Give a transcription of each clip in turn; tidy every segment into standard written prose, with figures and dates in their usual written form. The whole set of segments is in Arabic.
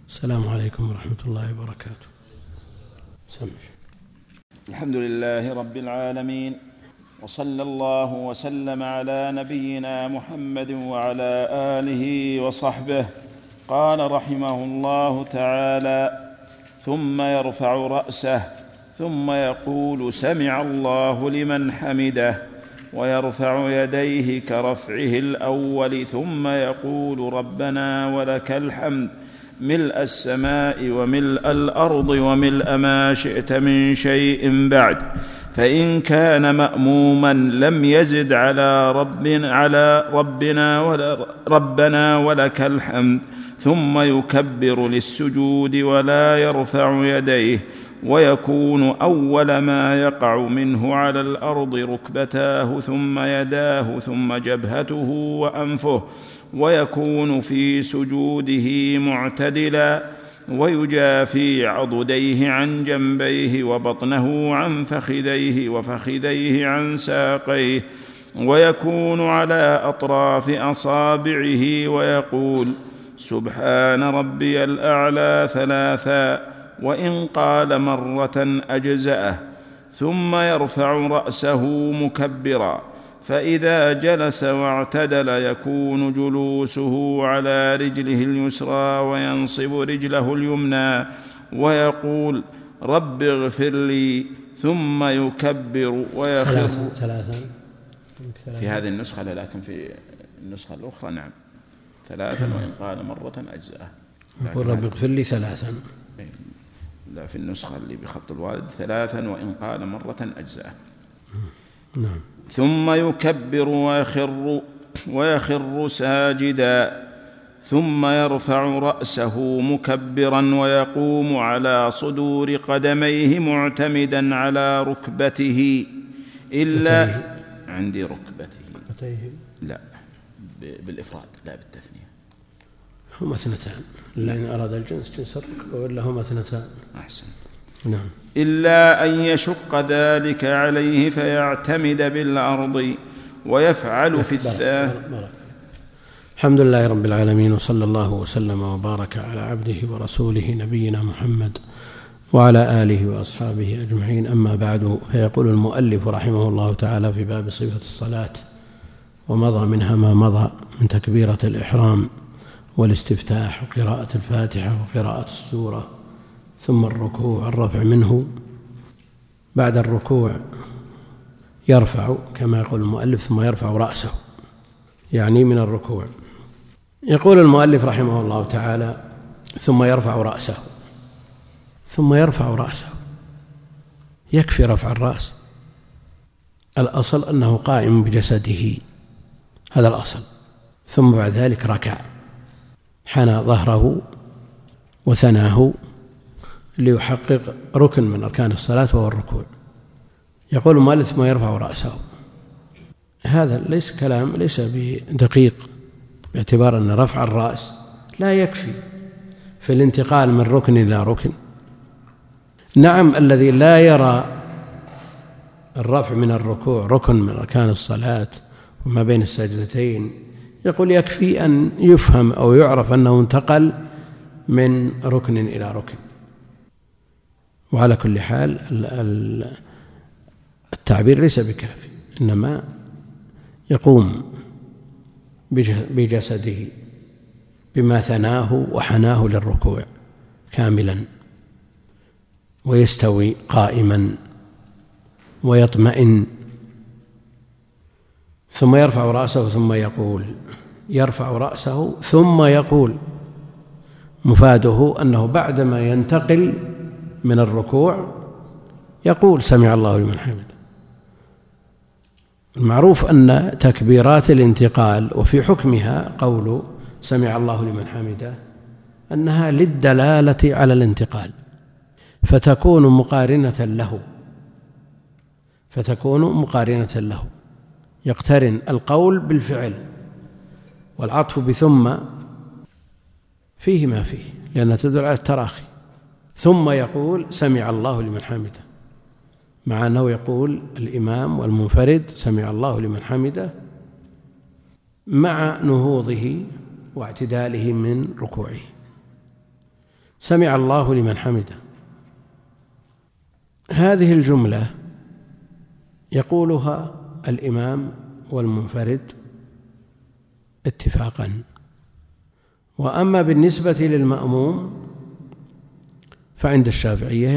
السلام عليكم ورحمة الله وبركاته. سمع. الحمد لله رب العالمين، وصلى الله وسلم على نبينا محمد وعلى آله وصحبه. قال رحمه الله تعالى: ثم يرفع رأسه ثم يقول: سمع الله لمن حمده، ويرفع يديه كرفعه الأول، ثم يقول: ربنا ولك الحمد ملء السماء وملء الأرض وملء ما شئت من شيء بعد. فإن كان مأموما لم يزد على ربنا ولك الحمد، ثم يكبر للسجود ولا يرفع يديه، ويكون أول ما يقع منه على الأرض ركبتاه ثم يداه ثم جبهته وأنفه، ويكون في سجوده معتدلا، ويجافي عضديه عن جنبيه، وبطنه عن فخذيه، وفخذيه عن ساقيه، ويكون على أطراف أصابعه، ويقول: سبحان ربي الأعلى ثلاثا، وإن قال مرة أجزأه. ثم يرفع رأسه مكبرا، فإذا جلس واعتدل يكون جلوسه على رجله اليسرى، وينصب رجله اليمنى، ويقول: رب اغفر لي، ثم يكبر ويخر. ثلاثا في هذه النسخة، لكن في النسخة الأخرى نعم ثلاثا، وإن قال مرة أجزأه. يقول: رب اغفر لي ثلاثا. لا، في النسخة اللي بخط الوالد ثلاثا، وإن قال مرة أجزأه. نعم. ثم يكبر ويخر ساجدا، ثم يرفع رأسه مكبرا، ويقوم على صدور قدميه معتمدا على ركبته إلا عندي ركبته، لا بالإفراد لا بالتثنية، هما اثنتان، لأن أراد الجنس جنس الركبة، ولا هما اثنتان. أحسن. نعم. إلا أن يشق ذلك عليه فيعتمد بالأرض، ويفعل في الثاني. الحمد لله رب العالمين، وصلى الله وسلم وبارك على عبده ورسوله نبينا محمد وعلى آله وأصحابه أجمعين. أما بعد، فيقول المؤلف رحمه الله تعالى في باب صفة الصلاة، ومضى منها ما مضى من تكبيرة الإحرام والاستفتاح وقراءة الفاتحة وقراءة السورة، ثم الركوع، الرفع منه. بعد الركوع يرفع كما يقول المؤلف، ثم يرفع رأسه، يعني من الركوع. يقول المؤلف رحمه الله تعالى: ثم يرفع رأسه. ثم يرفع رأسه، يكفي رفع الرأس. الأصل أنه قائم بجسده، هذا الأصل. ثم بعد ذلك ركع، حنى ظهره وثناه ليحقق ركن من أركان الصلاة وهو الركوع. يقول المؤلف: ثم يرفع رأسه. هذا ليس كلام، ليس بدقيق، باعتبار أن رفع الرأس لا يكفي في الانتقال من ركن إلى ركن. نعم، الذي لا يرى الرفع من الركوع ركن من أركان الصلاة وما بين السجدتين يقول يكفي أن يفهم أو يعرف أنه انتقل من ركن إلى ركن. وعلى كل حال التعبير ليس بكافي، إنما يقوم بجسده بما ثناه وحناه للركوع كاملا، ويستوي قائما ويطمئن. ثم يرفع رأسه ثم يقول، يرفع رأسه ثم يقول، مفاده أنه بعدما ينتقل من الركوع يقول: سمع الله لمن حمده. المعروف أن تكبيرات الانتقال وفي حكمها قول سمع الله لمن حمده أنها للدلالة على الانتقال، فتكون مقارنة له، يقترن القول بالفعل، والعطف بثم فيه ما فيه، لأنها تدل على التراخي. ثم يقول: سمع الله لمن حمده، مع أنه يقول الإمام والمنفرد: سمع الله لمن حمده، مع نهوضه واعتداله من ركوعه. سمع الله لمن حمده. هذه الجملة يقولها الإمام والمنفرد اتفاقا، وأما بالنسبة للمأموم فعند الشافعية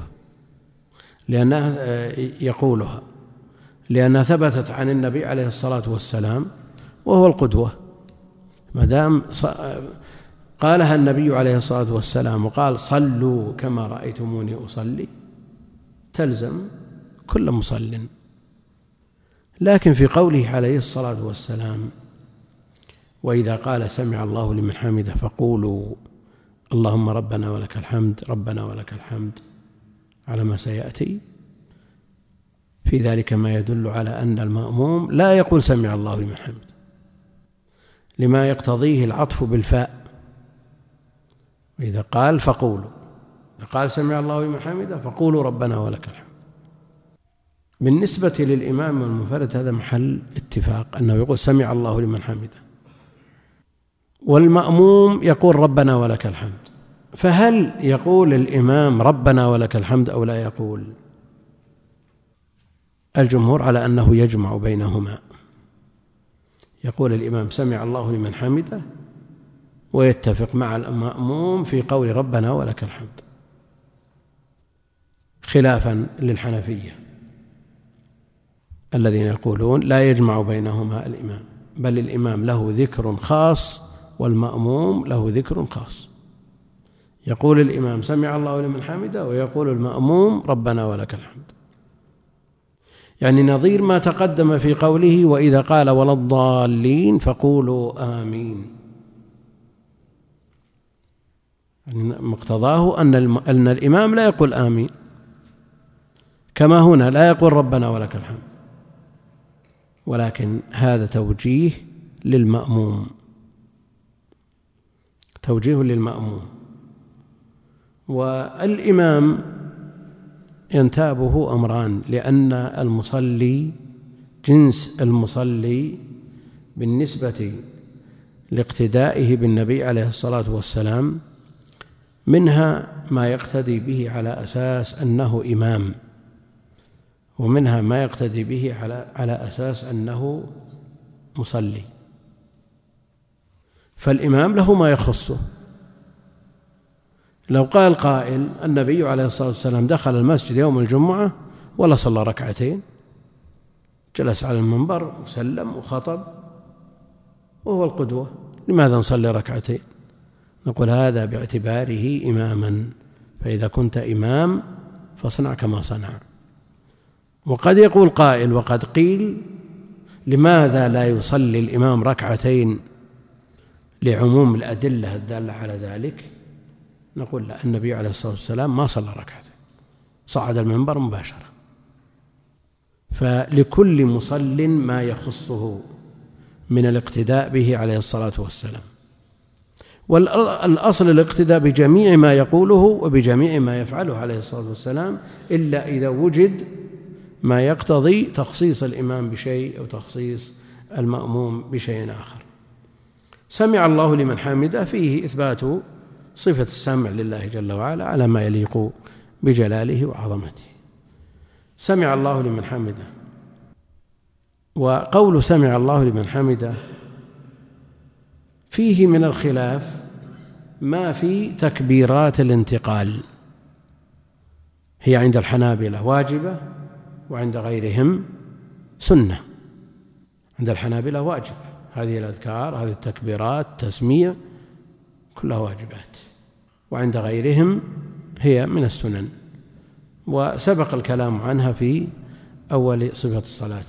لأنها ثبتت عن النبي عليه الصلاة والسلام وهو القدوة، ما دام قالها النبي عليه الصلاة والسلام وقال صلوا كما رأيتموني أصلي تلزم كل مصل. لكن في قوله عليه الصلاة والسلام وإذا قال سمع الله لمن حمده فقولوا اللهم ربنا ولك الحمد ربنا ولك الحمد على ما سيأتي، في ذلك ما يدل على أن المأموم لا يقول سمع الله لمن حمده لما يقتضيه العطف بالفاء. وإذا قال فقولوا، قال سمع الله لمن حمده فقولوا ربنا ولك الحمد. بالنسبة للإمام والمنفرد هذا محل اتفاق أنه يقول سمع الله لمن حمده، والمأموم يقول ربنا ولك الحمد. فهل يقول الإمام ربنا ولك الحمد أو لا يقول؟ الجمهور على أنه يجمع بينهما، يقول الإمام سمع الله لمن حمده ويتفق مع المأموم في قول ربنا ولك الحمد، خلافا للحنفية الذين يقولون لا يجمع بينهما الإمام، بل الإمام له ذكر خاص والمأموم له ذكر خاص. يقول الإمام سمع الله لمن حمده ويقول المأموم ربنا ولك الحمد، يعني نظير ما تقدم في قوله وإذا قال ولا الضالين فقولوا آمين، يعني مقتضاه أن الإمام لا يقول آمين، كما هنا لا يقول ربنا ولك الحمد، ولكن هذا توجيه للمأموم، توجيه للمأموم. والإمام ينتابه أمران، لأن المصلي جنس المصلي بالنسبة لاقتدائه بالنبي عليه الصلاة والسلام، منها ما يقتدي به على أساس أنه إمام، ومنها ما يقتدي به على أساس أنه مصلي. فالإمام له ما يخصه. لو قال قائل النبي عليه الصلاة والسلام دخل المسجد يوم الجمعة ولا صلى ركعتين، جلس على المنبر وسلم وخطب وهو القدوة، لماذا نصلي ركعتين؟ نقول هذا باعتباره إماما، فإذا كنت إمام فاصنع كما صنع. وقد يقول قائل وقد قيل لماذا لا يصلي الإمام ركعتين لعموم الأدلة الدالة على ذلك؟ نقول لا، النبي عليه الصلاة والسلام ما صلى ركعتين، صعد المنبر مباشرة. فلكل مصل ما يخصه من الاقتداء به عليه الصلاة والسلام، والأصل الاقتداء بجميع ما يقوله وبجميع ما يفعله عليه الصلاة والسلام، إلا إذا وجد ما يقتضي تخصيص الإمام بشيء أو تخصيص المأموم بشيء آخر. سمع الله لمن حمده فيه إثبات صفة السمع لله جل وعلا على ما يليق بجلاله وعظمته. سمع الله لمن حمده، وقول سمع الله لمن حمده فيه من الخلاف ما في تكبيرات الانتقال، هي عند الحنابلة واجبة وعند غيرهم سنة. عند الحنابلة واجب، هذه الأذكار هذه التكبيرات تسميع كلها واجبات، وعند غيرهم هي من السنن، وسبق الكلام عنها في أول صفة الصلاة.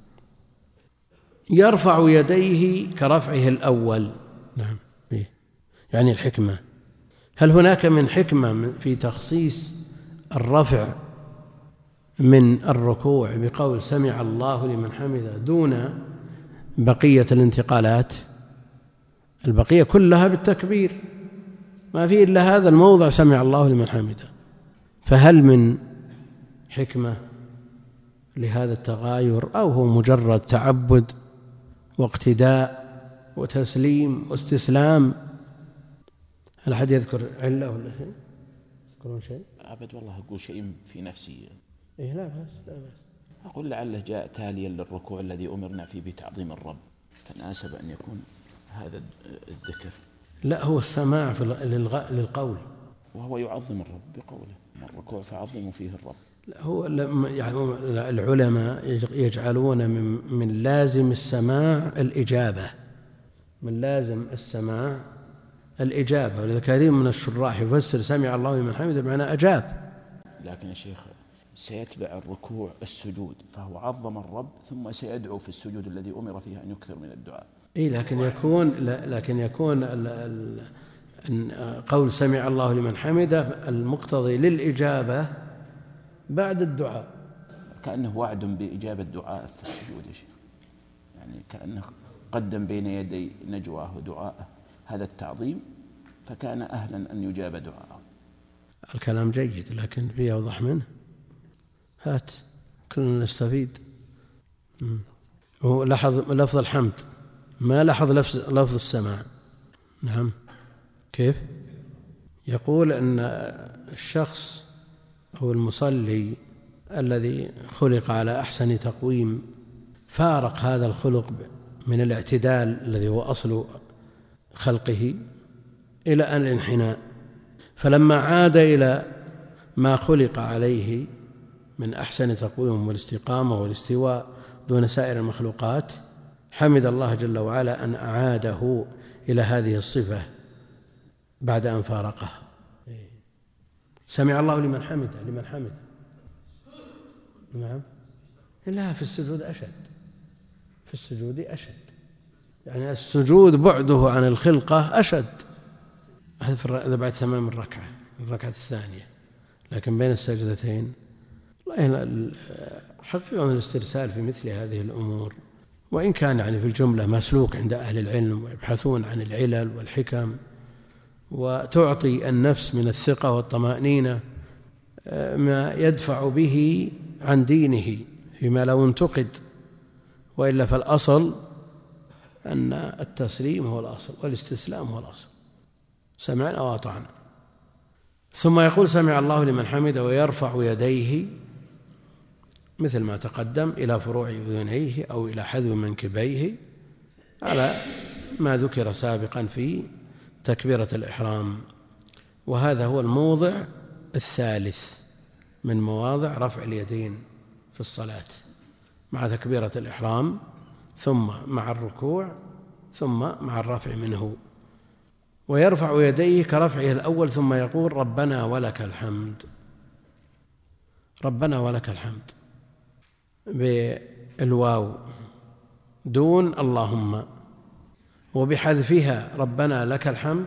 يرفع يديه كرفعه الأول، نعم، يعني الحكمة. هل هناك من حكمة في تخصيص الرفع من الركوع بقول سمع الله لمن حمده دون بقية الانتقالات؟ البقية كلها بالتكبير، ما في إلا هذا الموضع سمع الله لمن حمده. فهل من حكمة لهذا التغاير، أو هو مجرد تعبد واقتداء وتسليم واستسلام؟ هل أحد يذكر علة ولا شيء؟ يذكرون شيء؟ أبد والله أقول شيء في نفسي. إيه لا بأس لا بأس. أقول لعله جاء تاليا للركوع الذي أمرنا فيه بتعظيم الرب، فناسب أن يكون هذا الذكر. لا، هو السماع للقول، وهو يعظم الرب بقوله الركوع فعظموا فيه الرب. لا، هو يعني العلماء يجعلون من لازم السماع الإجابة، من لازم السماع الإجابة، ولذا كثير من الشراح يفسر سمع الله لمن حمده بمعنى أجاب. لكن يا شيخ سيتبع الركوع السجود، فهو عظم الرب ثم سيدعو في السجود الذي أمر فيه أن يكثر من الدعاء. إيه لكن يكون قول سمع الله لمن حمده المقتضي للإجابة بعد الدعاء، كأنه وعد بإجابة الدعاء في السجود يا شيخ، يعني كأنه قدم بين يدي نجواه ودعاءه هذا التعظيم، فكان أهلا أن يجاب دعاءه. الكلام جيد لكن فيه أوضح منه. هات كلنا نستفيد. هو لاحظ لفظ الحمد، ما لاحظ لفظ السماع. نعم. كيف؟ يقول أن الشخص هو المصلي الذي خلق على أحسن تقويم فارق هذا الخلق من الاعتدال الذي هو أصل خلقه إلى أن الانحناء، فلما عاد إلى ما خلق عليه من أحسن تقويم والاستقامة والاستواء دون سائر المخلوقات حمد الله جل وعلا أن أعاده إلى هذه الصفة بعد أن فارقها. سمع الله لمن حمده. نعم. لا، في السجود أشد، يعني السجود بعده عن الخلقة أشد. هذا بعد تمام الركعة الثانية، لكن بين السجدتين حقيقة الاسترسال في مثل هذه الأمور، وإن كان يعني في الجملة مسلوك عند أهل العلم ويبحثون عن العلل والحكم، وتعطي النفس من الثقة والطمأنينة ما يدفع به عن دينه فيما لو انتقد، وإلا فالأصل أن التسليم هو الأصل والاستسلام هو الأصل، سمعنا وأطعنا. ثم يقول سمع الله لمن حمده ويرفع يديه مثل ما تقدم إلى فروع أذنيه أو إلى حذو منكبيه على ما ذكر سابقا في تكبيرة الإحرام، وهذا هو الموضع الثالث من مواضع رفع اليدين في الصلاة، مع تكبيرة الإحرام ثم مع الركوع ثم مع الرفع منه. ويرفع يديه كرفعه الأول ثم يقول ربنا ولك الحمد، ربنا ولك الحمد بالواو دون اللهم، وبحذفها ربنا لك الحمد،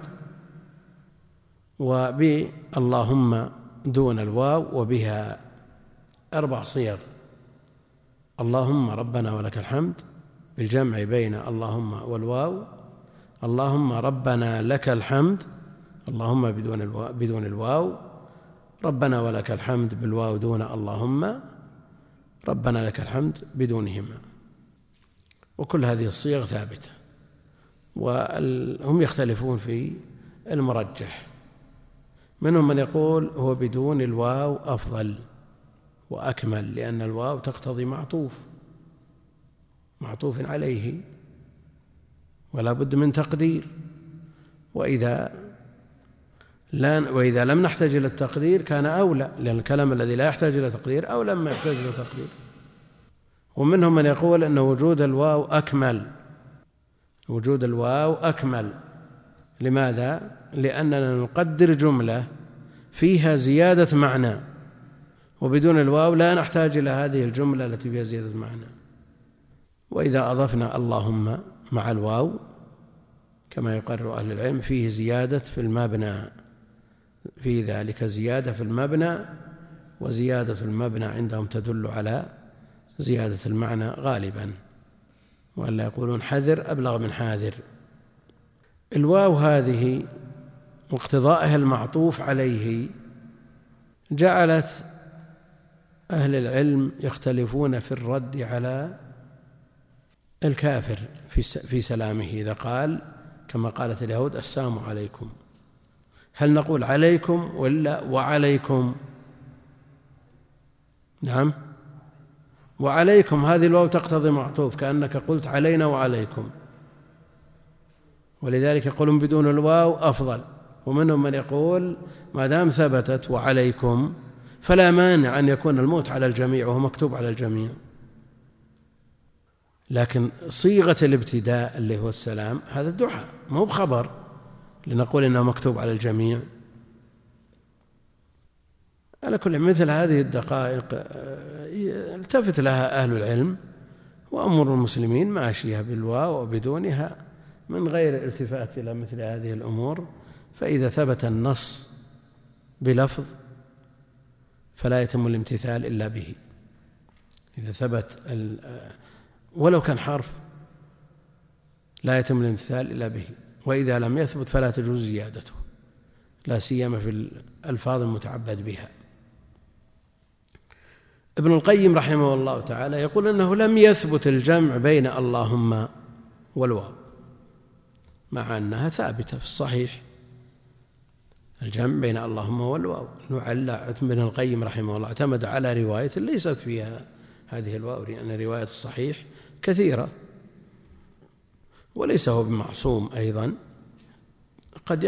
وباللهم دون الواو، وبها 4 صيغ: اللهم ربنا ولك الحمد بالجمع بين اللهم والواو، اللهم ربنا لك الحمد اللهم بدون الواو، ربنا ولك الحمد بالواو دون اللهم، ربنا لك الحمد بدونهما. وكل هذه الصيغ ثابتة، وهم يختلفون في المرجح، منهم من يقول هو بدون الواو أفضل وأكمل، لأن الواو تقتضي معطوف عليه ولا بد من تقدير، وإذا لم نحتاج إلى التقدير كان أولى، لأن الكلام الذي لا يحتاج إلى تقدير أولى ما يحتاج إلى تقدير. ومنهم من يقول أن وجود الواو أكمل. لماذا؟ لأننا نقدر جملة فيها زيادة معنى، وبدون الواو لا نحتاج إلى هذه الجملة التي فيها زيادة معنى. وإذا أضفنا اللهم مع الواو كما يقرر أهل العلم فيه زيادة في المبنى، في ذلك زيادة في المبنى، وزيادة المبنى عندهم تدل على زيادة المعنى غالبا، ولا يقولون حذر أبلغ من حاذر. الواو هذه واقتضائها المعطوف عليه جعلت أهل العلم يختلفون في الرد على الكافر في سلامه إذا قال كما قالت اليهود السلام عليكم، هل نقول عليكم ولا وعليكم؟ نعم، وعليكم هذه الواو تقتضي معطوف، كأنك قلت علينا وعليكم، ولذلك يقولون بدون الواو أفضل. ومنهم من يقول ما دام ثبتت وعليكم فلا مانع أن يكون الموت على الجميع وهو مكتوب على الجميع، لكن صيغة الابتداء اللي هو السلام هذا الدعاء، مو بخبر لنقول إنه مكتوب على الجميع. على كل مثل هذه الدقائق التفت لها أهل العلم، وأمور المسلمين ماشية بالواو وبدونها من غير التفات إلى مثل هذه الأمور. فإذا ثبت النص بلفظ فلا يتم الامتثال إلا به، إذا ثبت ولو كان حرف لا يتم الامتثال إلا به، وإذا لم يثبت فلا تجوز زيادته، لا سيما في الألفاظ المتعبد بها. ابن القيم رحمه الله تعالى يقول أنه لم يثبت الجمع بين اللهم والواو، مع أنها ثابتة في الصحيح، الجمع بين اللهم والواو. ابن القيم رحمه الله اعتمد على رواية ليست فيها هذه الواو، لأن رواية الصحيح كثيرة، وليس هو بمعصوم أيضا، قد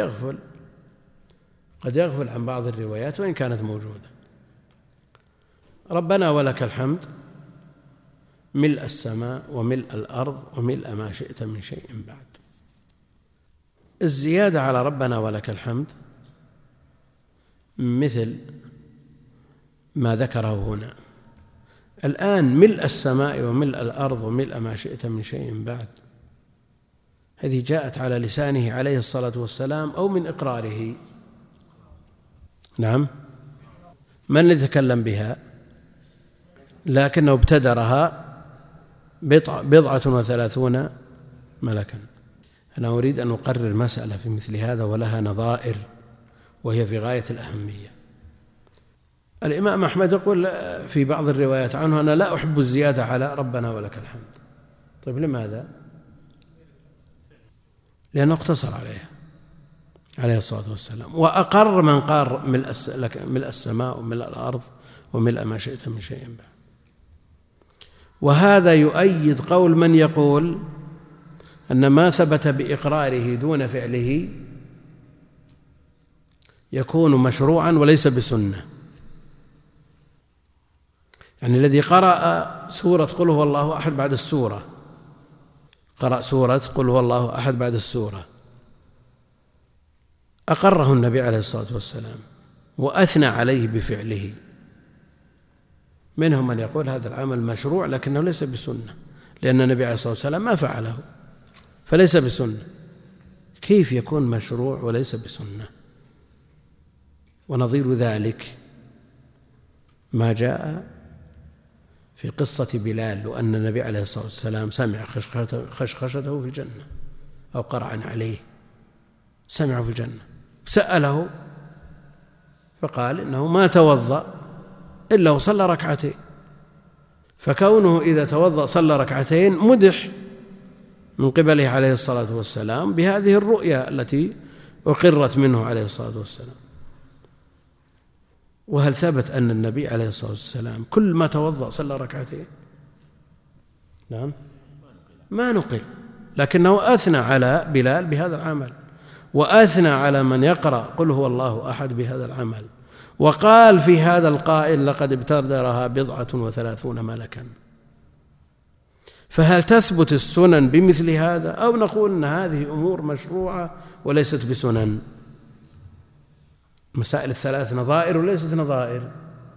يغفل عن بعض الروايات وإن كانت موجودة. ربنا ولك الحمد ملء السماء وملء الأرض وملء ما شئت من شيء بعد. الزيادة على ربنا ولك الحمد مثل ما ذكره هنا الآن، ملء السماء وملء الأرض وملء ما شئت من شيء بعد، هذه جاءت على لسانه عليه الصلاة والسلام أو من إقراره؟ نعم، من الذي تكلم بها؟ لكنه ابتدرها 37 ملكا. أنا أريد أن أقرر مسألة في مثل هذا ولها نظائر وهي في غاية الأهمية. الإمام أحمد يقول في بعض الروايات عنه أنا لا أحب الزيادة على ربنا ولك الحمد. طيب لماذا؟ لأنه اقتصر عليها عليه الصلاة والسلام، وأقر من قال ملء السماء وملء الأرض وملء ما شئت من شيء بعد. وهذا يؤيد قول من يقول أن ما ثبت بإقراره دون فعله يكون مشروعا وليس بسنة. يعني الذي قرأ سورة قل هو الله أحد بعد السورة، قرأ سورة قل هو الله أحد بعد السورة، أقره النبي عليه الصلاة والسلام وأثنى عليه بفعله. منهم من يقول هذا العمل مشروع لكنه ليس بسنة، لأن النبي عليه الصلاة والسلام ما فعله فليس بسنة. كيف يكون مشروع وليس بسنة؟ ونظير ذلك ما جاء في قصة بلال، وأن النبي عليه الصلاة والسلام سمع خشخشته في الجنة أو قرعا عليه، سمعه في الجنة، سأله فقال إنه ما توضأ إلا وصلى ركعتين، فكونه إذا توضأ صلى ركعتين مدح من قبله عليه الصلاة والسلام بهذه الرؤيا التي أقرت منه عليه الصلاة والسلام. وهل ثبت أن النبي عليه الصلاة والسلام كل ما توضأ صلى ركعتين؟ نعم، ما نقل، لكنه أثنى على بلال بهذا العمل، وأثنى على من يقرأ قل هو الله أحد بهذا العمل، وقال في هذا القائل لقد ابتدرها 37 ملكا. فهل تثبت السنن بمثل هذا، أو نقول أن هذه أمور مشروعة وليست بسنن؟ مسائل الثلاث نظائر وليست نظائر،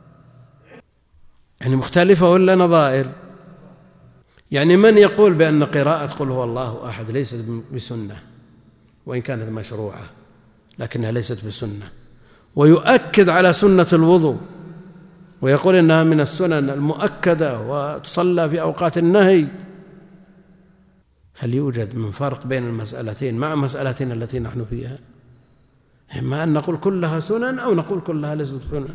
يعني مختلفة ولا نظائر؟ يعني من يقول بأن قراءة قل هو الله أحد ليست بسنة وإن كانت مشروعة لكنها ليست بسنة، ويؤكد على سنة الوضوء ويقول إنها من السنن المؤكدة وتصلى في أوقات النهي، هل يوجد من فرق بين المسألتين مع مسألتنا التي نحن فيها؟ إما أن نقول كلها سنن أو نقول كلها ليست سنن.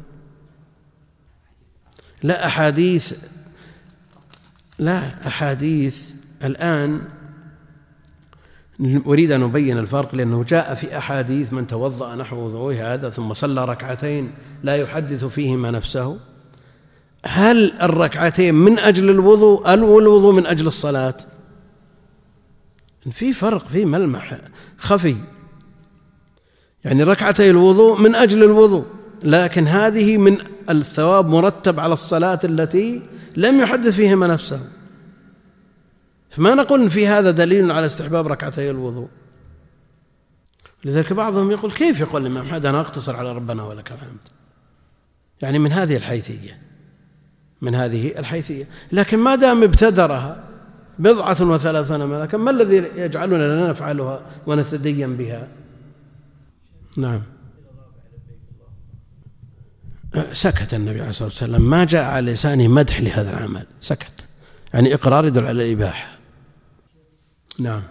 لا أحاديث الآن أريد أن أبين الفرق، لأنه جاء في أحاديث من توضأ نحو وضوءه هذا ثم صلى ركعتين لا يحدث فيهما نفسه. هل الركعتين من أجل الوضوء أو الوضوء من أجل الصلاة؟ في فرق، في ملمح خفي. يعني ركعتي الوضوء من أجل الوضوء، لكن هذه من الثواب مرتب على الصلاة التي لم يحدث فيهما نفسه. فما نقول في هذا دليل على استحباب ركعتي الوضوء. لذلك بعضهم يقول كيف يقول الإمام أحمد أنا أقتصر على ربنا ولك الحمد، يعني من هذه الحيثية. لكن ما دام ابتدرها 37 ملكا، ما الذي يجعلنا لا نفعلها ونتدين بها؟ نعم. سكت النبي عليه الصلاة والسلام، ما جاء على لسانه مدح لهذا العمل، سكت، يعني إقرار يدل على الإباحة. نعم.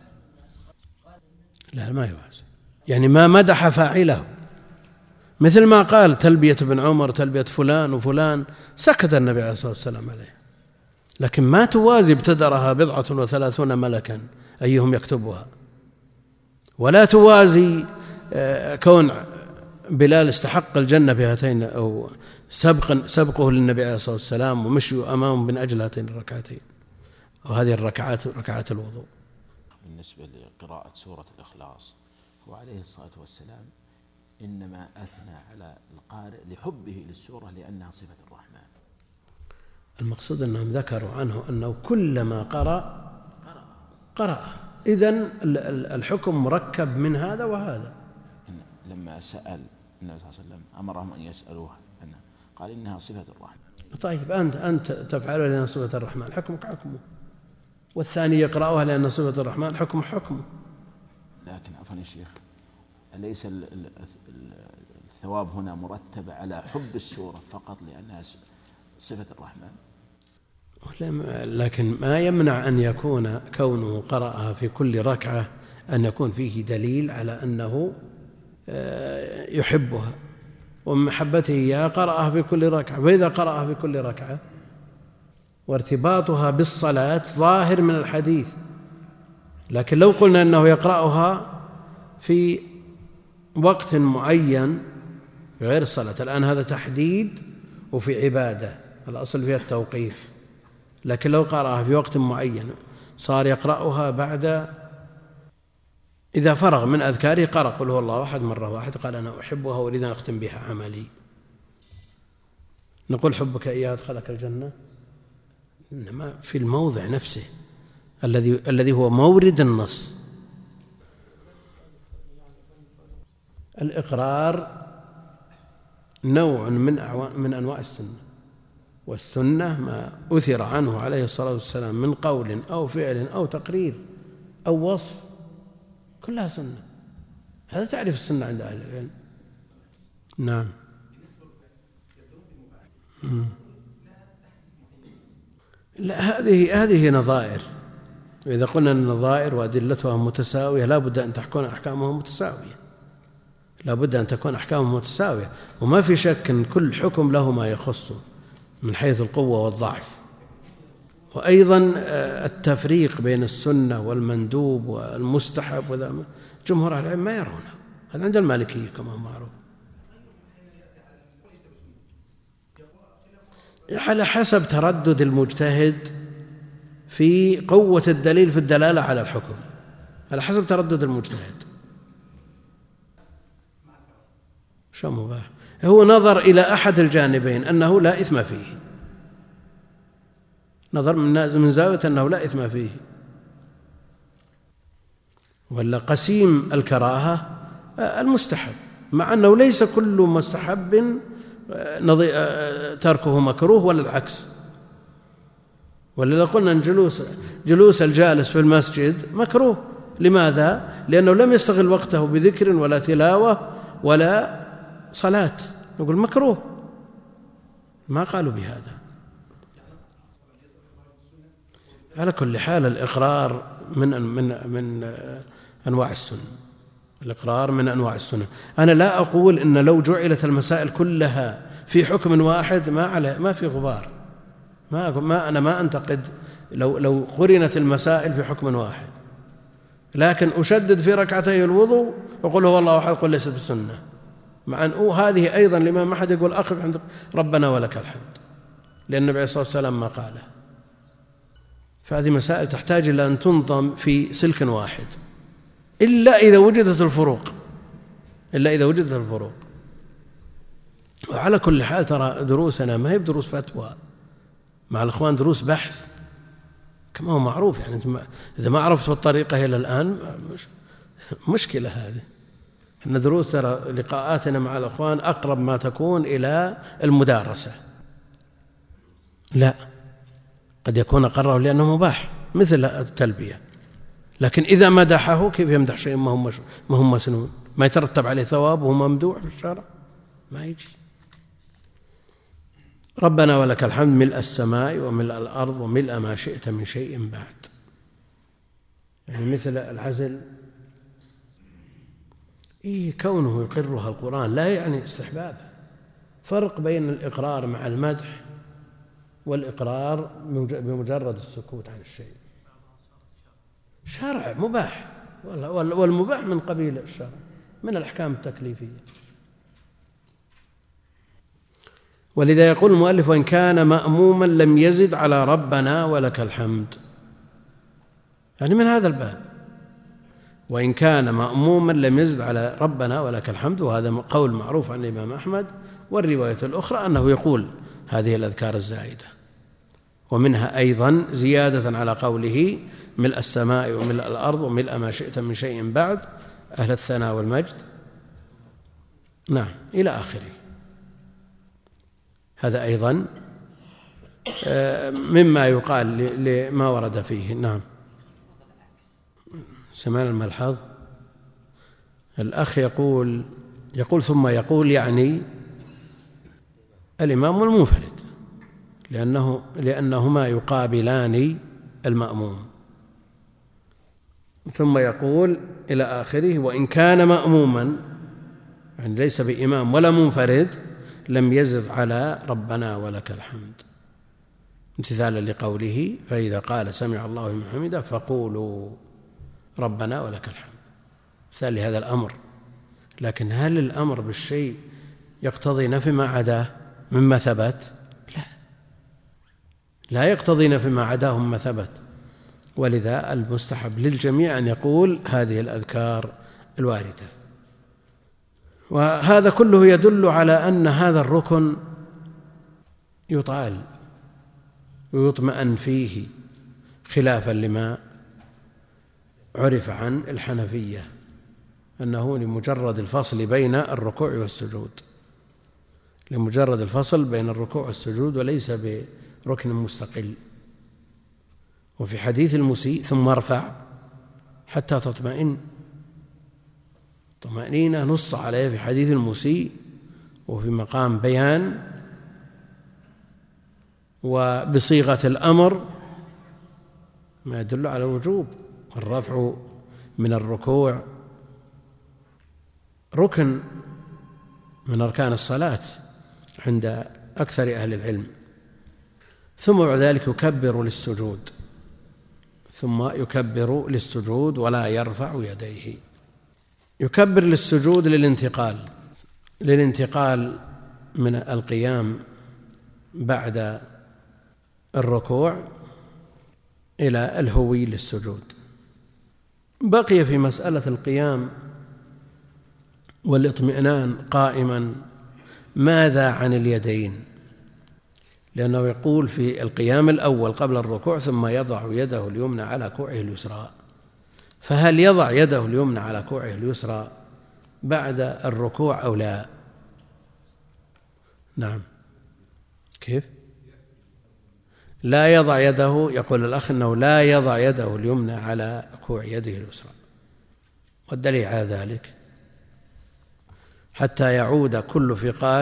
لا ما يوازن، يعني ما مدح فاعله، مثل ما قال تلبية ابن عمر، تلبية فلان وفلان، سكت النبي عليه الصلاة والسلام عليه. لكن ما توازي ابتدرها 37 ملكا أيهم يكتبها، ولا توازي كون بلال استحق الجنة بهاتين أو سبقه للنبي عليه الصلاة والسلام ومشوا أمامه من أجل هاتين الركعتين أو هذه الركعات ركعات الوضوء. بالنسبة لقراءة سورة الإخلاص، هو عليه الصلاة والسلام إنما أثنى على القارئ لحبه للسورة لأنها صفة الرحمن. المقصود أنهم ذكروا عنه أنه كلما قرأ. إذن الحكم مركب من هذا وهذا. لما سأل النبي صلى الله عليه وسلم أمرهم أن يسألوها عنها، قال إنها صفة الرحمن. طيب أنت تفعلها لأنها صفة الرحمن، حكمك حكمه، والثاني يقرأها لأنها صفة الرحمن، حكمه. لكن عفوا يا شيخ، أليس الثواب هنا مرتب على حب السورة فقط لأنها صفة الرحمن؟ لكن ما يمنع أن يكون كونه قرأها في كل ركعة أن يكون فيه دليل على أنه يحبها، ومن محبته إياه قرأها في كل ركعة. فإذا قرأها في كل ركعة وارتباطها بالصلاة ظاهر من الحديث، لكن لو قلنا أنه يقرأها في وقت معين في غير الصلاة، الآن هذا تحديد وفي عبادة، الأصل فيها التوقيف، لكن لو قرأها في وقت معين صار يقرأها بعد إذا فرغ من أذكاره، قرأ قل هو الله أحد مرة واحدة، قال أنا أحبها وأريد أن أختم بها عملي. نقول حبك إياه أدخلك الجنة؟ إنما في الموضع نفسه الذي هو مورد النص. الإقرار نوع من أنواع السنة، والسنة ما أثر عنه عليه الصلاة والسلام من قول أو فعل أو تقرير أو وصف، كلها سنة. هذا تعرف السنة عند أهل العلم. نعم. لا، هذه نظائر، وإذا قلنا النظائر وأدلتها متساوية لا بد أن تكون أحكامها متساوية، لا بد أن تكون أحكامها متساوية، وما في شك أن كل حكم له ما يخصه من حيث القوة والضعف. وأيضا التفريق بين السنة والمندوب والمستحب وذا جمهور أهل العلم ما يرونه، هذا عند المالكية كما معروف، على حسب تردد المجتهد في قوة الدليل في الدلالة على الحكم، على حسب تردد المجتهد. شو مباح؟ هو نظر إلى أحد الجانبين أنه لا إثم فيه، نظر من زاوية أنه لا إثم فيه، ولا قسيم الكراهة المستحب، مع أنه ليس كل مستحب تركه مكروه ولا العكس. ولذا قلنا أن جلوس الجالس في المسجد مكروه. لماذا؟ لأنه لم يستغل وقته بذكر ولا تلاوة ولا صلاة، نقول مكروه، ما قالوا بهذا. على كل حال الإقرار من أنواع السنة، الإقرار من أنواع السنة. أنا لا أقول إن لو جعلت المسائل كلها في حكم واحد ما في غبار، أنا ما أنتقد لو قرنت المسائل في حكم واحد، لكن أشدد في ركعتي الوضوء وقل هو الله أحد قل ليست بسنة، مع أن هذه أيضا الإمام أحد يقول أقف عند ربنا ولك الحمد، لأن النبي عليه الصلاة والسلام ما قاله. فهذه مسائل تحتاج إلى أن تنظم في سلك واحد، إلا إذا وجدت الفروق. وعلى كل حال ترى دروسنا ما هي بدروس فتوى مع الإخوان، دروس بحث كما هو معروف. يعني إذا ما عرفت الطريقة إلى الآن مشكلة هذه. إحنا دروس ترى لقاءاتنا مع الإخوان أقرب ما تكون إلى المدارسة، لا قد يكون قرره لأنه مباح مثل التلبية، لكن إذا مدحه كيف يمدح شيء ما هم مسنون، ما يترتب عليه ثواب وهو ممدوح في الشرع؟ ما يجي. ربنا ولك الحمد ملء السماء وملء الأرض وملء ما شئت من شيء بعد. يعني مثل العزل كونه يقرها القرآن لا يعني استحبابها. فرق بين الإقرار مع المدح والإقرار بمجرد السكوت عن الشيء. شرع مباح، والمباح من قبيل الشرع من الأحكام التكليفية. ولذا يقول المؤلف وإن كان مأموما لم يزد على ربنا ولك الحمد، يعني من هذا الباب. وإن كان مأموما لم يزد على ربنا ولك الحمد، وهذا قول معروف عن الإمام أحمد. والرواية الأخرى أنه يقول هذه الأذكار الزائدة، ومنها أيضا زيادة على قوله ملء السماء وملء الأرض وملء ما شئت من شيء بعد أهل الثناء والمجد، نعم إلى آخره. هذا أيضا مما يقال لما ورد فيه. نعم. سمعنا الملحظ. الأخ يقول ثم يقول يعني الإمام والمنفرد، لأنهما يقابلان المأموم. ثم يقول إلى آخره وإن كان مأموما، يعني ليس بإمام ولا منفرد، لم يزد على ربنا ولك الحمد، امتثالا لقوله فإذا قال سمع الله لمن حمده فقولوا ربنا ولك الحمد، مثال لهذا الأمر. لكن هل الأمر بالشيء يقتضي نفي ما عداه مما ثبت؟ لا يقتضي نفي ما عداه مما ثبت. ولذا المستحب للجميع أن يقول هذه الأذكار الواردة. وهذا كله يدل على أن هذا الركن يطال ويطمئن فيه، خلافا لما عرف عن الحنفية أنه لمجرد الفصل بين الركوع والسجود، لمجرد الفصل بين الركوع والسجود، وليس بركن مستقل. وفي حديث المسيء ثم ارفع حتى تطمئن، طمأنينة نص عليه في حديث المسيء وفي مقام بيان وبصيغة الأمر، ما يدل على الوجوب. الرفع من الركوع ركن من أركان الصلاة عند أكثر أهل العلم. ثم بعد ذلك يكبر للسجود ولا يرفع يديه. يكبر للسجود للانتقال من القيام بعد الركوع إلى الهوي للسجود. بقي في مسألة القيام والاطمئنان قائما ماذا عن اليدين؟ لأنه يقول في القيام الأول قبل الركوع ثم يضع يده اليمنى على كوعه اليسرى، فهل يضع يده اليمنى على كوعه اليسرى بعد الركوع أو لا؟ نعم. كيف؟ لا يضع يده، يقول الأخ أنه لا يضع يده اليمنى على كوع يده اليسرى، والدليل على ذلك حتى يعود كل فقار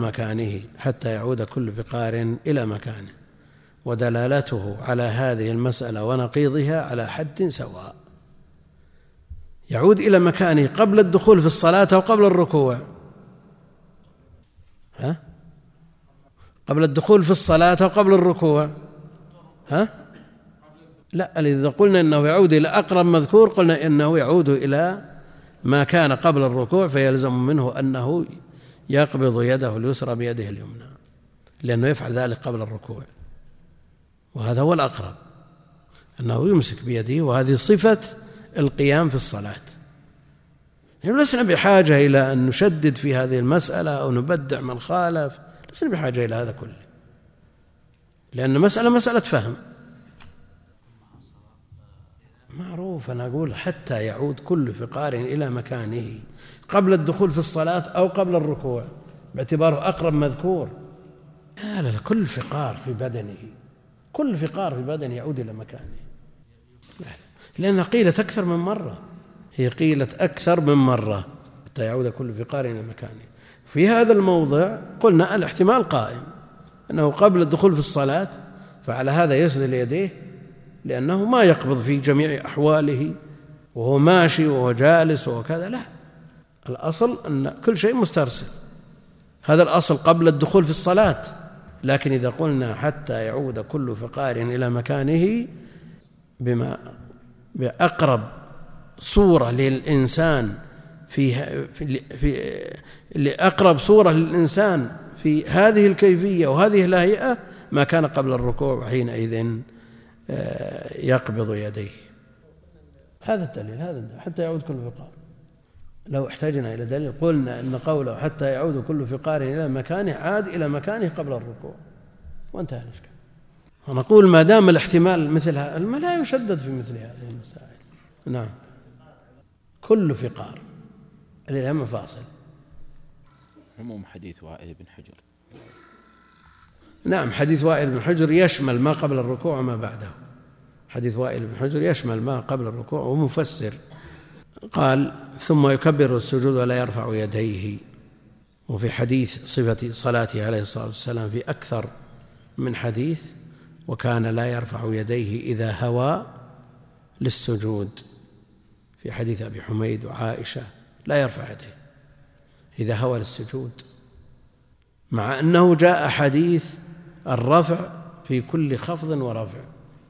إلى مكانه، ودلالته على هذه المسألة ونقيضها على حد سواء. يعود إلى مكانه قبل الدخول في الصلاة أو قبل الركوع؟ قبل الدخول في الصلاة أو قبل الركوع؟ لا، إذا قلنا إنه يعود إلى أقرب مذكور قلنا إنه يعود إلى ما كان قبل الركوع، فيلزم منه أنه يقبض يده اليسرى بيده اليمنى، لأنه يفعل ذلك قبل الركوع، وهذا هو الأقرب، أنه يمسك بيده، وهذه صفة القيام في الصلاة. يعني لسنا بحاجة إلى أن نشدد في هذه المسألة أو نبدع من خالف، لسنا بحاجة إلى هذا كله، لأن مسألة فهم معروف. أنا أقول حتى يعود كل فقار إلى مكانه قبل الدخول في الصلاة أو قبل الركوع، باعتباره أقرب مذكور. لا، كل فقار في بدنه يعود إلى مكانه، لأنها قيلت أكثر من مرة، هي قيلت أكثر من مرة حتى يعود كل فقار إلى مكانه. في هذا الموضع قلنا الاحتمال قائم أنه قبل الدخول في الصلاة، فعلى هذا يسدل يديه، لأنه ما يقبض في جميع أحواله وهو ماشي وهو جالس وكذا، لا، الأصل أن كل شيء مسترسل، هذا الأصل قبل الدخول في الصلاة. لكن إذا قلنا حتى يعود كل فقار إلى مكانه بأقرب صورة للإنسان لأقرب صورة للإنسان في هذه الكيفية وهذه الهيئة ما كان قبل الركوع، وحينئذ يقبض يديه. هذا الدليل، حتى يعود كل فقار. لو احتاجنا إلى دليل قلنا أن قوله حتى يعود كل فقار إلى مكانه عاد إلى مكانه قبل الركوع، وانتهى الإشكال. ونقول ما دام الاحتمال مثل هذا لا يشدد في مثل هذه المسائل. نعم، كل فقار الإلهام فاصل. عموم حديث وائل بن حجر. نعم، حديث وائل بن حجر يشمل ما قبل الركوع وما بعده. حديث وائل بن حجر يشمل ما قبل الركوع، ومفسر قال ثم يكبر السجود ولا يرفع يديه. وفي حديث صفة صلاته عليه الصلاة والسلام في أكثر من حديث، وكان لا يرفع يديه إذا هوى للسجود. في حديث أبي حميد وعائشة لا يرفع يديه إذا هوى للسجود، مع أنه جاء حديث الرفع في كل خفض ورفع.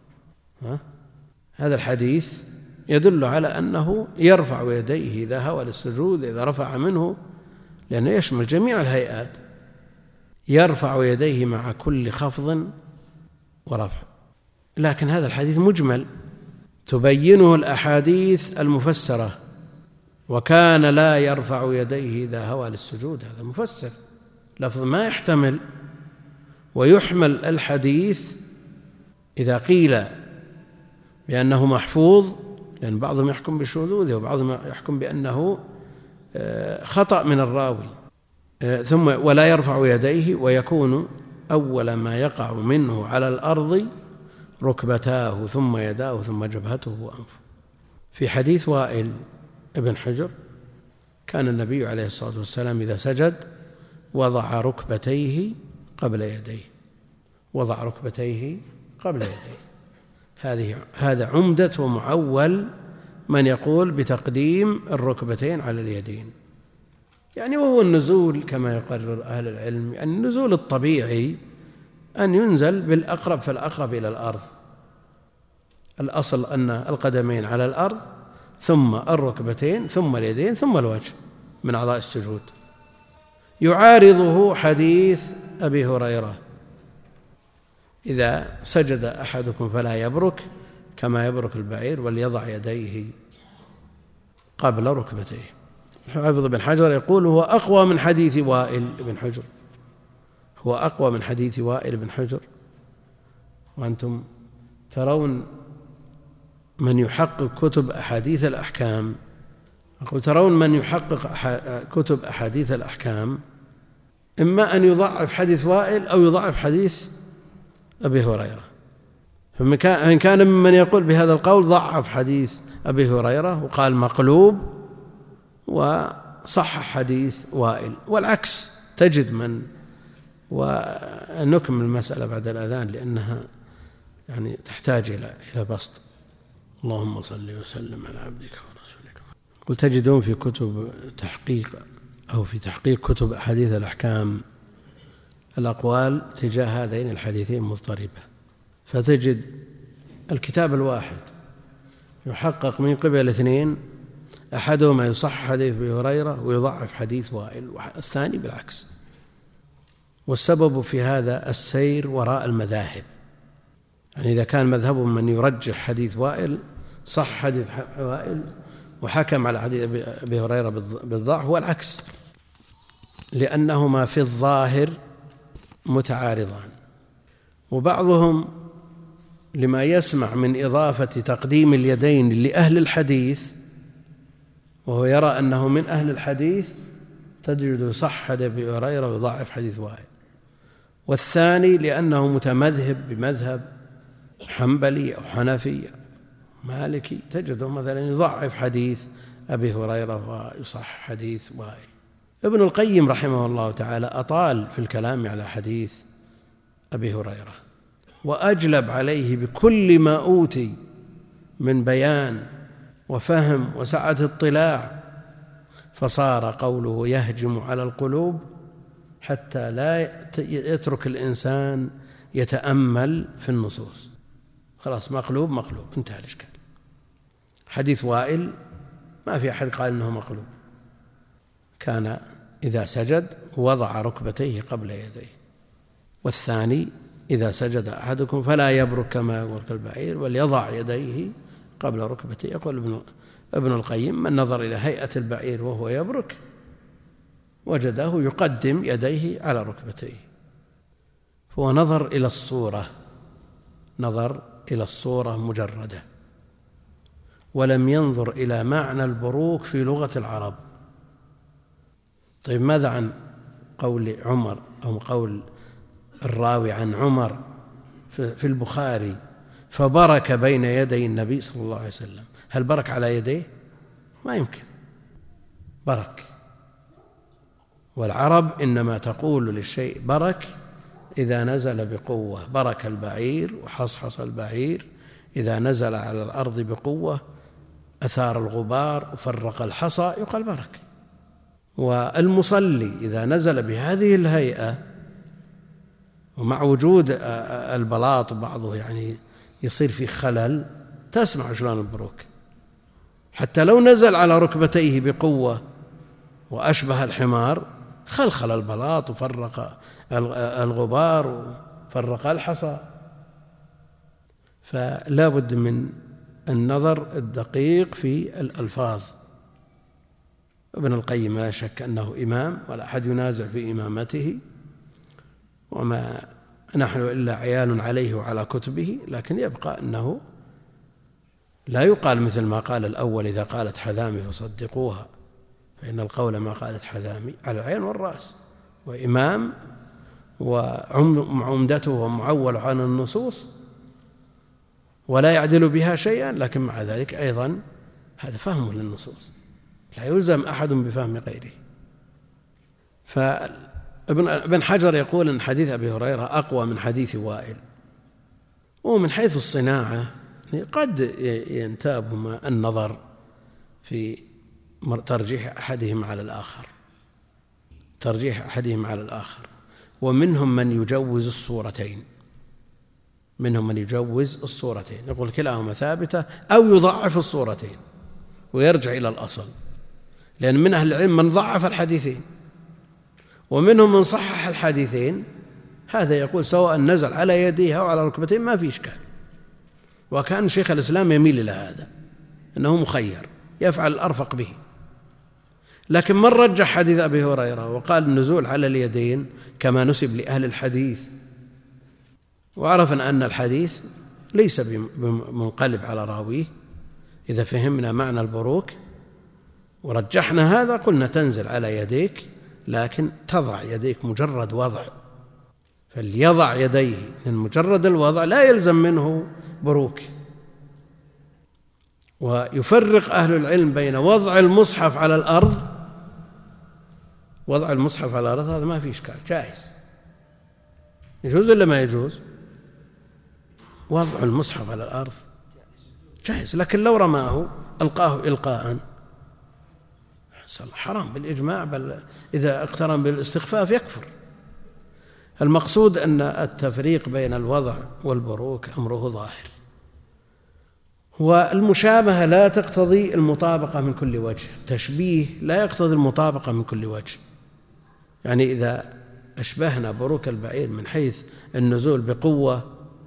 هذا الحديث يدل على أنه يرفع يديه إذا هوى للسجود، إذا رفع منه، لأنه يشمل جميع الهيئات، يرفع يديه مع كل خفض ورفع. لكن هذا الحديث مجمل تبينه الأحاديث المفسرة، وكان لا يرفع يديه إذا هوى للسجود، هذا مفسر لفظ ما يحتمل. ويحمل الحديث إذا قيل بأنه محفوظ، لأن بعضهم يحكم بالشذوذ وبعضهم يحكم بأنه خطأ من الراوي، ثم ولا يرفع يديه، ويكون أول ما يقع منه على الأرض ركبتاه ثم يداه ثم جبهته وأنفه. في حديث وائل ابن حجر كان النبي عليه الصلاة والسلام إذا سجد وضع ركبتيه قبل يديه، وضع ركبتيه قبل يديه. هذا عمدة ومعول من يقول بتقديم الركبتين على اليدين، يعني وهو النزول كما يقرر أهل العلم، يعني النزول الطبيعي أن ينزل بالأقرب فالأقرب إلى الأرض. الأصل أن القدمين على الأرض، ثم الركبتين، ثم اليدين، ثم الوجه من أعضاء السجود. يعارضه حديث أبي هريرة: إذا سجد أحدكم فلا يبرك كما يبرك البعير وليضع يديه قبل ركبتيه. حافظ بن حجر يقول هو أقوى من حديث وائل بن حجر، هو أقوى من حديث وائل بن حجر. وأنتم ترون من يحقق كتب أحاديث الأحكام، أقول ترون من يحقق كتب أحاديث الأحكام إما أن يضعف حديث وائل أو يضعف حديث أبي هريرة. فإن كان ممن يقول بهذا القول ضعف حديث أبي هريرة وقال مقلوب وصح حديث وائل، والعكس تجد من. ونكمل المسألة بعد الأذان لأنها يعني تحتاج إلى بسط. اللهم صل وسلم على عبدك ورسولك. قلت تجدون في كتب تحقيق أو في تحقيق كتب أحاديث الأحكام الأقوال تجاه هذين الحديثين مضطربة، فتجد الكتاب الواحد يحقق من قبل اثنين، أحدهما يصحح حديث أبي هريرة ويضعف حديث وائل، والثاني بالعكس. والسبب في هذا السير وراء المذاهب، يعني إذا كان مذهبهم من يرجح حديث وائل صح حديث وائل وحكم على حديث أبي هريرة بالضعف، والعكس، لأنهما في الظاهر متعارضان. وبعضهم لما يسمع من إضافة تقديم اليدين لأهل الحديث وهو يرى أنه من أهل الحديث تجد يصح أبي هريرة ويضعف حديث وائل. والثاني لأنه متمذهب بمذهب حنبلي أو حنفي مالكي، تجده مثلا يضعف حديث أبي هريرة ويصح حديث وائل. ابن القيم رحمه الله تعالى أطال في الكلام على حديث أبي هريرة وأجلب عليه بكل ما أوتي من بيان وفهم وسعة اطلاع، فصار قوله يهجم على القلوب حتى لا يترك الإنسان يتأمل في النصوص. خلاص مقلوب مقلوب، انتهى الإشكال. حديث وائل ما في أحد قال إنه مقلوب، كان إذا سجد وضع ركبتيه قبل يديه. والثاني إذا سجد أحدكم فلا يبرك كما يبرك البعير وليضع يديه قبل ركبتيه. يقول ابن القيم من نظر إلى هيئة البعير وهو يبرك وجده يقدم يديه على ركبتيه، فهو نظر إلى الصورة، نظر إلى الصورة مجردة، ولم ينظر إلى معنى البروك في لغة العرب. طيب ماذا عن قول عمر أو قول الراوي عن عمر في البخاري فبرك بين يدي النبي صلى الله عليه وسلم؟ هل برك على يديه؟ ما يمكن، برك. والعرب إنما تقول للشيء برك إذا نزل بقوة، برك البعير وحصحص البعير، إذا نزل على الأرض بقوة أثار الغبار وفرق الحصى يقال برك. والمصلي إذا نزل بهذه الهيئة ومع وجود البلاط بعضه يعني يصير في خلل، تسمع شلون البروك. حتى لو نزل على ركبتيه بقوة وأشبه الحمار خلخل البلاط وفرق الغبار وفرق الحصى. فلا بد من النظر الدقيق في الألفاظ. ابن القيم لا شك أنه إمام ولا أحد ينازع في إمامته، وما نحن إلا عيال عليه وعلى كتبه، لكن يبقى أنه لا يقال مثل ما قال الأول إذا قالت حذامي فصدقوها، فإن القول ما قالت حذامي على العين والرأس، وإمام وعمدته ومعول عن النصوص ولا يعدل بها شيئا، لكن مع ذلك أيضا هذا فهم للنصوص، لا يلزم أحد بفهم غيره. فابن حجر يقول أن حديث أبي هريرة أقوى من حديث وائل. ومن حيث الصناعة قد ينتابهما النظر في ترجيح أحدهم على الآخر، ترجيح أحدهم على الآخر. ومنهم من يجوز الصورتين، منهم من يجوز الصورتين، يقول كلاهما ثابتة، أو يضعف الصورتين ويرجع إلى الأصل، لأن من أهل العلم من ضعف الحديثين، ومنهم من صحح الحديثين. هذا يقول سواء نزل على يديه أو على ركبتين ما في إشكال. وكان شيخ الإسلام يميل إلى هذا، أنه مخير يفعل الأرفق به. لكن من رجح حديث أبي هريرة وقال النزول على اليدين كما نسب لأهل الحديث، وعرفنا أن الحديث ليس بمنقلب على راويه، إذا فهمنا معنى البروك ورجحنا هذا قلنا تنزل على يديك، لكن تضع يديك مجرد وضع، فليضع يديه، لأن مجرد الوضع لا يلزم منه بروك. ويفرق أهل العلم بين وضع المصحف على الأرض، وضع المصحف على الأرض هذا ما في إشكال، جائز، يجوز ولا ما يجوز؟ وضع المصحف على الأرض جائز، لكن لو رماه ألقاه إلقاء حرام بالإجماع، بل إذا اقترن بالاستخفاف يكفر. المقصود أن التفريق بين الوضع والبروك أمره ظاهر، والمشابهة لا تقتضي المطابقة من كل وجه، التشبيه لا يقتضي المطابقة من كل وجه. يعني إذا أشبهنا بروك البعير من حيث النزول بقوة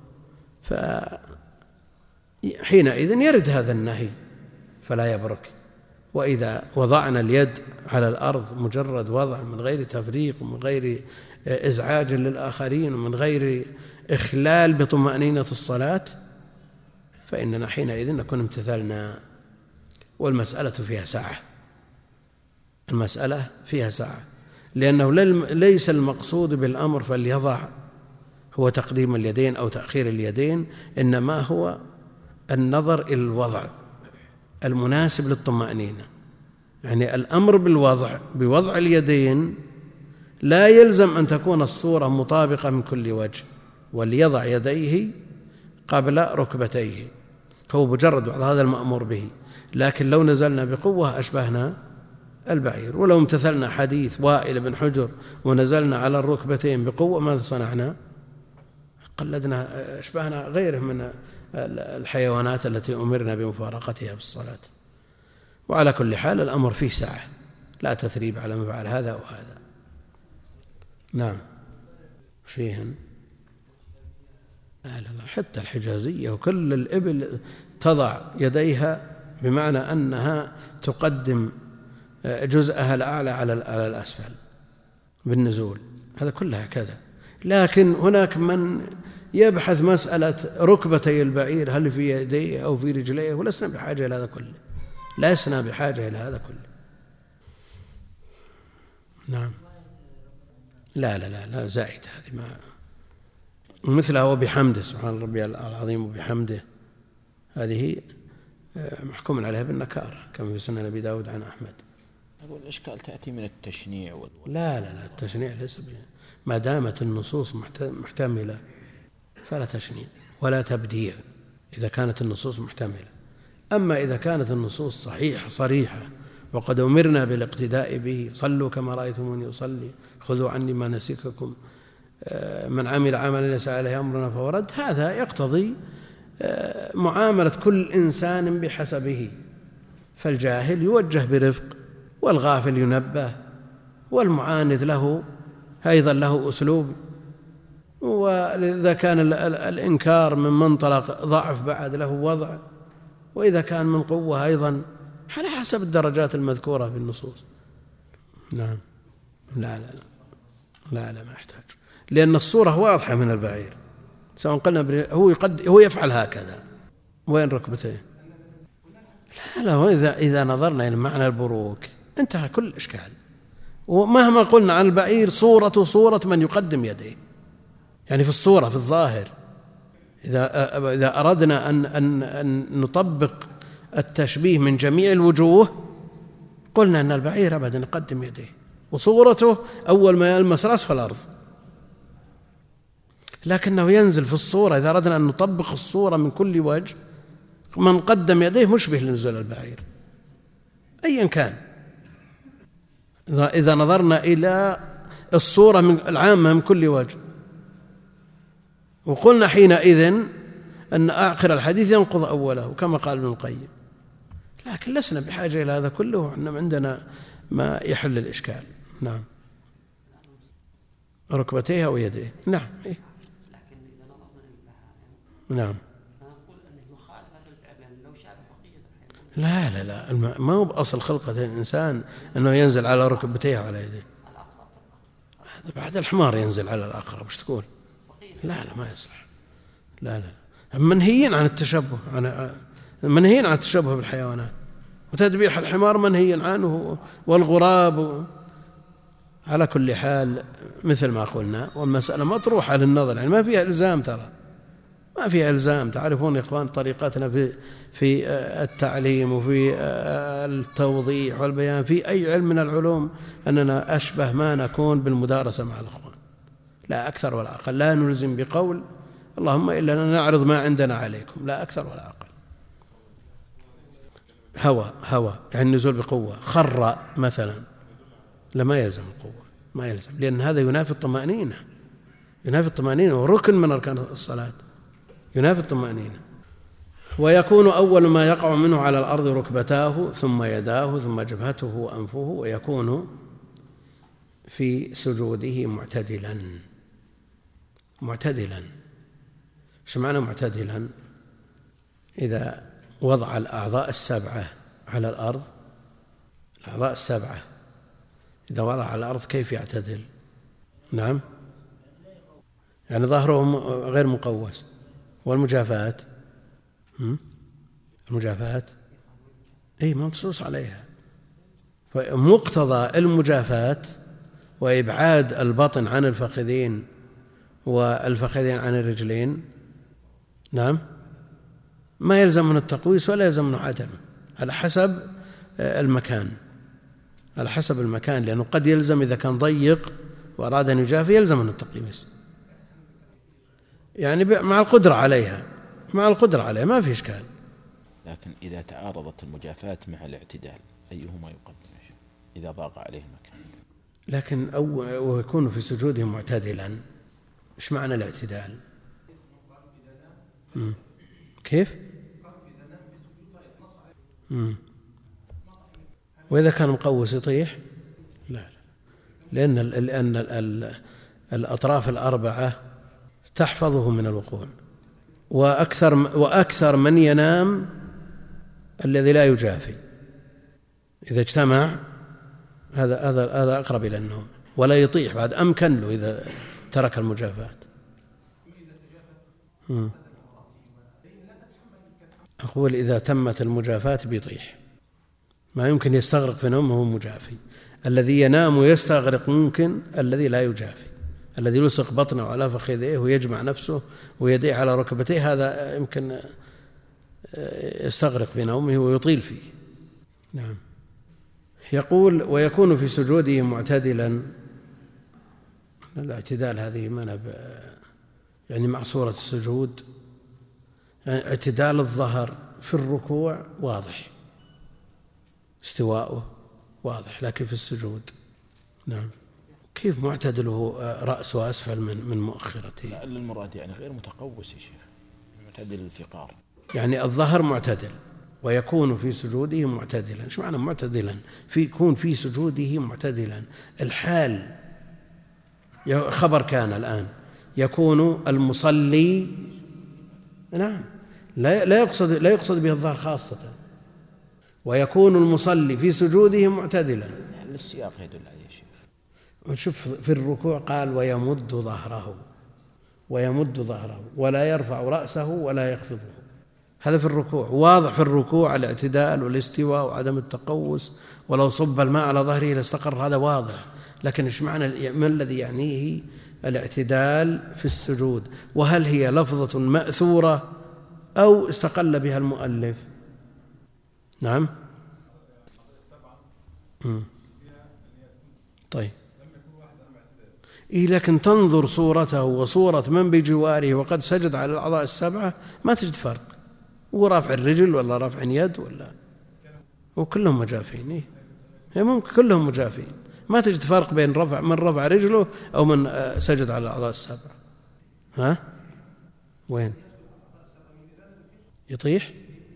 فحينئذ يرد هذا النهي فلا يبرك. وإذا وضعنا اليد على الأرض مجرد وضع من غير تفريق ومن غير إزعاج للآخرين ومن غير إخلال بطمأنينة الصلاة فإننا حينئذ نكون امتثلنا. والمسألة فيها سعة، المسألة فيها سعة، لأنه ليس المقصود بالأمر فليضع هو تقديم اليدين أو تأخير اليدين، إنما هو النظر إلى الوضع المناسب للطمأنينة. يعني الأمر بوضع اليدين لا يلزم أن تكون الصورة مطابقة من كل وجه، وليضع يديه قبل ركبتيه، هو مجرد هذا المأمور به. لكن لو نزلنا بقوة أشبهنا البعير، ولو امتثلنا حديث وائل بن حجر ونزلنا على الركبتين بقوة ماذا صنعنا؟ قلدنا، أشبهنا غيره من الحيوانات التي أمرنا بمفارقتها في الصلاة. وعلى كل حال الأمر فيه سعة، لا تثريب على من فعل هذا وهذا. نعم فيهن لا حتى الحجازية وكل الإبل تضع يديها بمعنى أنها تقدم جزءها الأعلى على الأسفل بالنزول، هذا كلها كذا. لكن هناك من يبحث مسألة ركبتي البعير هل في يديه أو في رجليه، ولسنا بحاجة إلى هذا كله، لسنا بحاجة إلى هذا كله. نعم لا لا لا لا زائد، هذه ما مثلها وبحمده سبحان ربي العظيم وبحمده، هذه محكوم عليها بالنكارة كما في سنن أبي داود عن أحمد. والإشكال تأتي من التشنيع لا لا لا التشنيع ليس ما دامت النصوص محتملة فلا تشنيع ولا تبديع إذا كانت النصوص محتملة. أما إذا كانت النصوص صحيحة صريحة وقد أمرنا بالاقتداء به، صلوا كما رأيتموني أصلي، خذوا عني ما نسككم، من عمل عملا ليس عليه أمرنا فهو رد، هذا يقتضي معاملة كل إنسان بحسبه، فالجاهل يوجه برفق والغافل ينبه والمعاند له أيضا له أسلوب. وإذا كان الإنكار من منطلق ضعف بعد له وضع، وإذا كان من قوة أيضا على حسب الدرجات المذكورة في النصوص. نعم لا لا لا لا ما يحتاج، لأن الصورة واضحة من البعير، سواء قلنا هو يفعل هكذا وين ركبتيه. لا لا إذا نظرنا إلى معنى البروك انتهى كل إشكال. ومهما قلنا عن البعير صورة من يقدم يديه، يعني في الصورة في الظاهر إذا أردنا أن نطبق التشبيه من جميع الوجوه قلنا أن البعير أبدا يقدم يديه وصورته أول ما يلمس رأسه الأرض، لكنه ينزل في الصورة. إذا أردنا أن نطبق الصورة من كل وجه من قدم يديه مشبه لنزول البعير أيا كان. إذا نظرنا إلى الصورة من العامة من كل وجه، وقلنا حينئذ أن آخر الحديث ينقض أوله كما قال ابن القيم، لكن لسنا بحاجة إلى هذا كله، إنما عندنا ما يحل الإشكال. نعم ركبتيه ويديه. نعم إيه؟ لكن إذا نظرنا للبهائم نعم فنقول أنه يخالف هذا الفعل، لأنه لو شابه بقية لا الحيوان. لا لا ما هو بأصل خلقة الإنسان أنه ينزل على ركبتيه وعلى يديه. هذا بعد الحمار ينزل على الأقرب، وش تقول؟ لا لا ما يصلح. لا لا منهيين عن التشبه، منهيين عن التشبه بالحيوانات، وتذبيح الحمار منهي عنه والغراب. على كل حال مثل ما قلنا، والمسألة مطروحة للنظر، يعني ما فيها إلزام، ترى ما فيها إلزام. تعرفون يا إخوان طريقتنا في التعليم وفي التوضيح والبيان في أي علم من العلوم أننا أشبه ما نكون بالمدارسة مع الإخوان، لا أكثر ولا أقل. لا نلزم بقول اللهم إلا نعرض ما عندنا عليكم، لا أكثر ولا أقل. هوى يعني نزول بقوة، خر مثلا لما يلزم القوة، ما يلزم، لأن هذا ينافي الطمأنينة، ينافي الطمأنينة وركن من أركان الصلاة، ينافي الطمأنينة. ويكون أول ما يقع منه على الأرض ركبتاه ثم يداه ثم جبهته وأنفه، ويكون في سجوده معتدلا. ايش معنى معتدلا؟ إذا وضع الأعضاء السبعة على الأرض، الأعضاء السبعة إذا وضع على الأرض كيف يعتدل؟ نعم، يعني ظهره غير مقوس. والمجافاة المجافاة منصوص عليها. فمقتضى المجافاة وإبعاد البطن عن الفخذين والفخذين عن الرجلين، نعم، ما يلزم من التقويس ولا يلزم من عدمه، على حسب المكان، لأنه قد يلزم إذا كان ضيق وأراد أن يجافي يلزم من التقويس، يعني مع القدرة عليها ما في إشكال. لكن إذا تعارضت المجافاة مع الاعتدال أيهما يقدم إذا ضاق عليه المكان؟ لكن ويكون في سجوده معتدلا، إيش معنى الاعتدال؟ كيف؟ وإذا كان مقوس يطيح؟ لا، لأن الأطراف الأربعة تحفظه من الوقوع، وأكثر من ينام الذي لا يجافي، إذا اجتمع هذا أقرب إلى النوم، ولا يطيح بعد، أمكن له إذا ترك المجافاة. أقول إذا تمت المجافاة بيطيح، ما يمكن يستغرق في نومه وهو مجافي. الذي ينام ويستغرق ممكن، الذي لا يجافي، الذي يلصق بطنه على فخذيه ويجمع نفسه ويديه على ركبتيه، هذا يمكن يستغرق في نومه ويطيل فيه. نعم. يقول ويكون في سجوده معتدلا. الاعتدال هذه يعني مع صورة السجود، يعني اعتدال الظهر في الركوع واضح، استواؤه واضح، لكن في السجود نعم، كيف معتدله رأسه أسفل من مؤخرته؟ لا، المراد يعني غير متقوس يا شيخ، معتدل الفقار، يعني الظهر معتدل ويكون في سجوده معتدلا. ايش معنى معتدلا؟ يكون في سجوده معتدلا، الحال خبر كان الآن، يكون المصلي، نعم، لا يقصد به الظهر خاصة، ويكون المصلي في سجوده معتدلا. السياق يدل عليه شيء. ونشوف في الركوع قال ويمد ظهره ولا يرفع رأسه ولا يخفضه، هذا في الركوع واضح. في الركوع الاعتدال والاستواء وعدم التقوس، ولو صب الماء على ظهره لاستقر، هذا واضح. لكن ايش معنى، ما الذي يعنيه الاعتدال في السجود؟ وهل هي لفظة مأثورة أو استقل بها المؤلف؟ نعم. طيب، لكن تنظر صورته وصورة من بجواره وقد سجد على الأعضاء السبعة ما تجد فرق، ورافع الرجل ولا رافع يد ولا، وكلهم مجافين. ممكن كلهم مجافين، ما تجد فرق بين من رفع رجله أو من سجد على الأعضاء السبعة. وين يطيح؟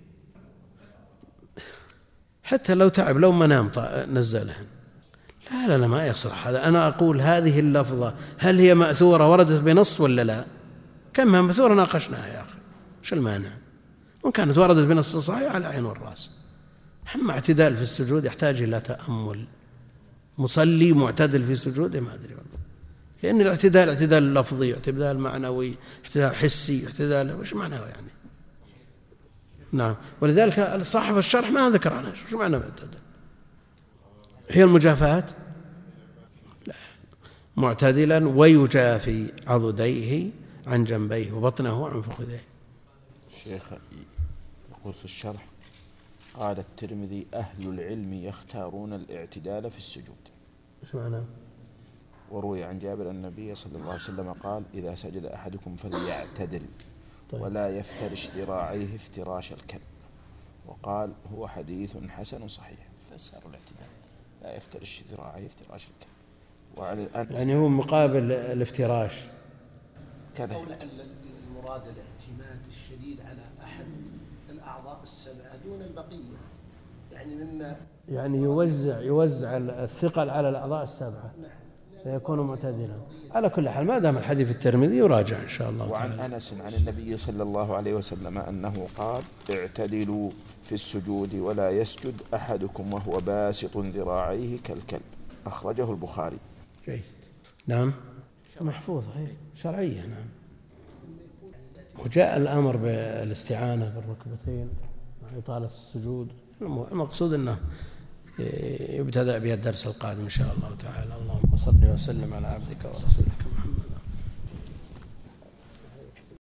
حتى لو تعب، لو ما نام نزلهن. لا ما يصلح هذا. أنا أقول هذه اللفظة هل هي مأثورة وردت بنص ولا لا؟ كم هي مأثورة ناقشناها يا أخي، شو المانع؟ وإن كانت وردت بنص صحيح على العين والرأس. أما اعتدال في السجود يحتاج إلى تأمل. مصلي معتدل في سجوده ما أدري والله، لأن الاعتدال اعتدال لفظي، اعتدال معنوي، اعتدال حسي، اعتدال وش معناه يعني؟ نعم. ولذلك صاحب الشرح ما ذكر عنها شو معنى معتدل. هي المجافاة؟ لا، معتدلا ويجافي عضديه عن جنبيه وبطنه عن فخذيه. الشيخ يقول في الشرح قال الترمذي أهل العلم يختارون الاعتدال في السجود. ايش معناه؟ وروي عن جابر أن النبي صلى الله عليه وسلم قال إذا سجد أحدكم فليعتدل ولا يفترش ذراعيه افتراش الكلب، وقال هو حديث حسن صحيح. فسر الاعتدال لا يفترش ذراعيه افتراش الكلب، يعني هو مقابل الافتراش كذا. قول المراد الاعتماد الشديد على أحد الأعضاء السبعة دون البقية، يعني مما يعني يوزع الثقل على الأعضاء السبعة فيكون معتدلا. على كل حال ما دام الحديث الترمذي يراجع إن شاء الله تعالى. وعن أنس عن النبي صلى الله عليه وسلم أنه قال: اعتدلوا في السجود ولا يسجد أحدكم وهو باسط ذراعيه كالكلب. أخرجه البخاري. جيد. نعم محفوظ شرعية. نعم. وجاء الأمر بالاستعانة بالركبتين مع إطالة السجود. المقصود أنه يبتدأ بها الدرس القادم إن شاء الله تعالى. اللهم صل وسلم على عبدك ورسولك